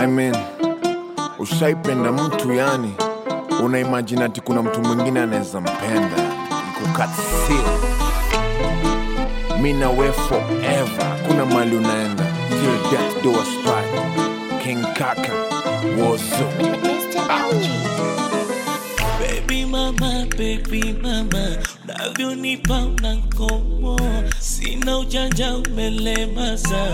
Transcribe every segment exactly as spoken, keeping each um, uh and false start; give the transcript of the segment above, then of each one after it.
I mean, ushaipenda mtu yani unaimagine ati kuna mtu mwingine anaweza mpenda, ikukatsio mina we forever, kuna mali unaenda till death do us part. King Kaka Wozo Baby mama, baby mama, unavyonipa unankomo, sina ujanja umelemaza,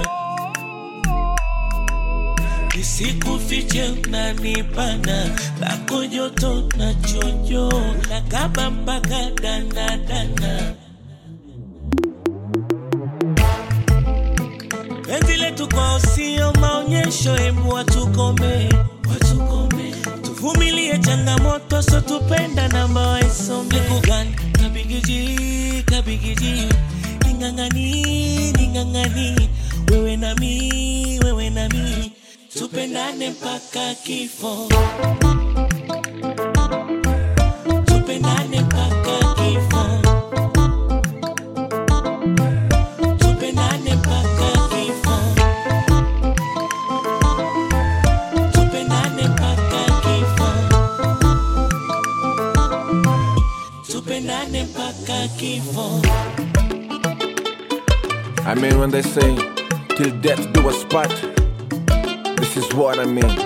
nisikufiche unanipana, lako joto na chojo, nakaba mpaka dana dana. Enzile tuko sio maonyesho, embu watukome, watukome, tuvumilie changamoto, so tupenda na mbawa isome. Nikugani, kabigiji, kabigiji, ningangani, ningangani, wewe na mi, wewe na mi, tupendane mpaka kifo. Tupendane mpaka kifo. Tupendane mpaka kifo. Tupendane mpaka kifo. Tupendane mpaka kifo. I mean when they say till death do us part, this is what I mean.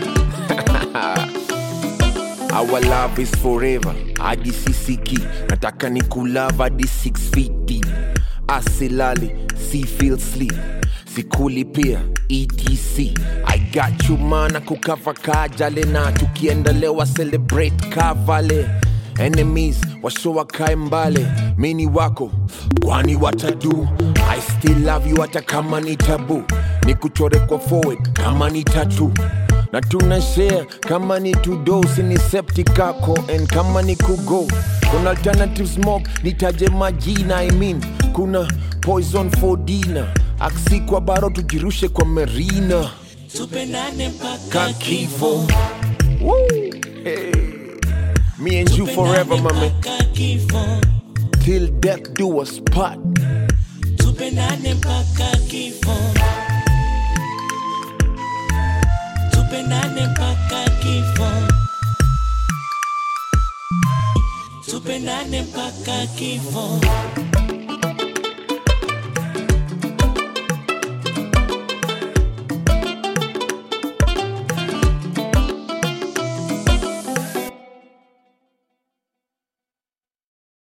Our love is forever. Hadi sisiki nataka nikulava hadi six feet deep. Asilali, si feel sleep, sikuli pia etc. I got you mana kukava kajale, na tukiendelewa celebrate kavale. Enemies washowa kae mbale, mini wako kwani watadu. I still love you hata kama ni tabu, nikuchore kwa forward kama ni tattoo, na tunashare kama ni tudo, sini septic kako and kama ni kugo. Kuna alternative smoke, nitaje majina. I mean kuna poison for dinner, aksi kwa baro tujirushe kwa marina. Tupendane mpaka kifo. Woo! Hey. Me and you forever, mama. Till death do us part. Tupendane mpaka kifo. Tupendane mpaka kifo. Tupendane mpaka kifo.